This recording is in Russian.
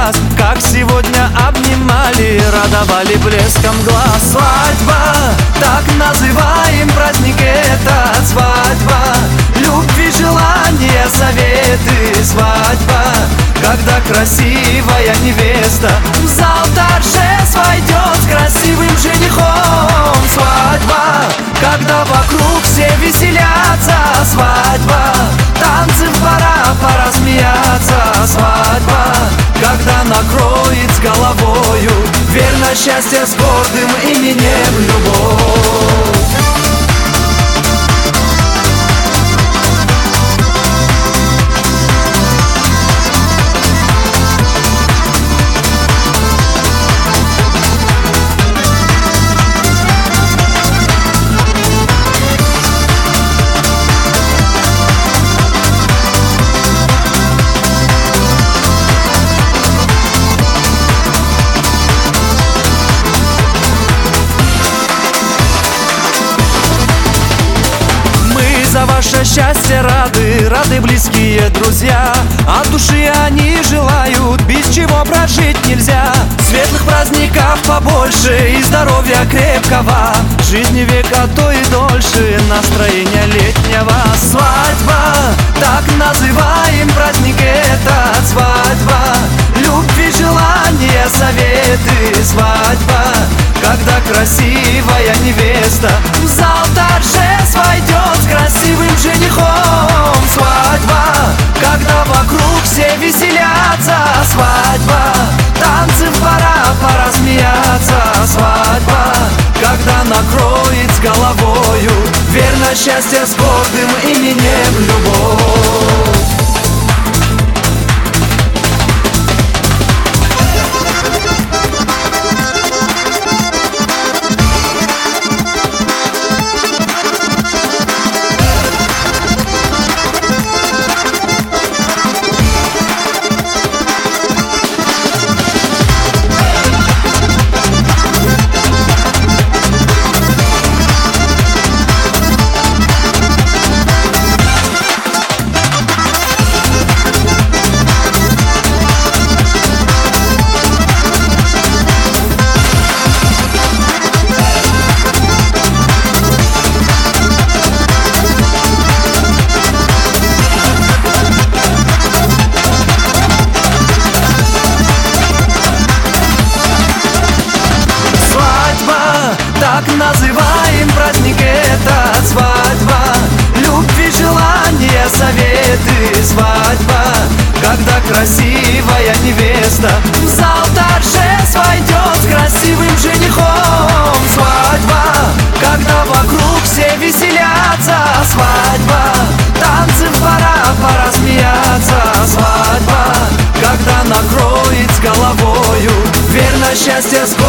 раз, как сегодня обнимали, радовали блеском глаз. Свадьба, так называем праздник этот. Свадьба, любви, желания, советы. Свадьба, когда красивая невеста в зал торжеств войдет с красивым женихом. Свадьба, когда вокруг все веселятся. Свадьба, танцы в пора смеяться. Свадьба, когда накроет с головою, верно счастье с гордым именем любовь. За ваше счастье рады близкие друзья. От души они желают, без чего прожить нельзя. Светлых праздников побольше и здоровья крепкого, жизни века, то и дольше, настроения летнего. Свадьба, так называем праздник этот. Свадьба, любви, желания, советы. Свадьба, когда красивая невеста в зал торжеств войдет с красивым женихом. Свадьба, когда вокруг все веселятся. Свадьба, танцы в пора смеяться. Свадьба, когда накроет с головою, верно счастье с гордым именем любовь. Так называем праздник этот. Свадьба, любви, желания, советы. Свадьба, когда красивая невеста в зал торжеств войдет с красивым женихом. Свадьба, когда вокруг все веселятся. Свадьба, танцы в пора смеяться. Свадьба, когда накроет с головою, верно счастье с